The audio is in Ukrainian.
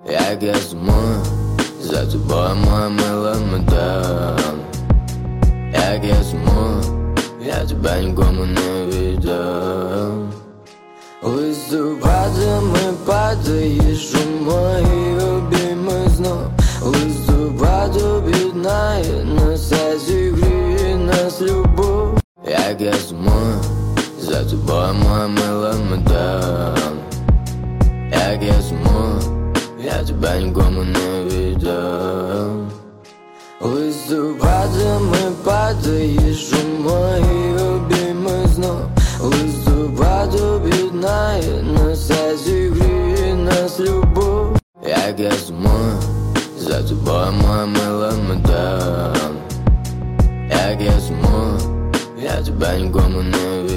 як я сумую за тобою, моя мила мадам. Як я сумую, я тебе нікому не віддам. Листопадами падаєш у мої обійми знов. Листопад об'єднає нас, зігріє нас любов. Як я сумую за тобою, моя мила мадам. Як я сумую, я тебе нікому не віддам. Листопадами падаєш у мої обійми знов. Листопад об'єднає нас, зігріє нас любов. Як я сумую за тобою, моя мила мадам. Як я сумую, я тебе нікому не віддам.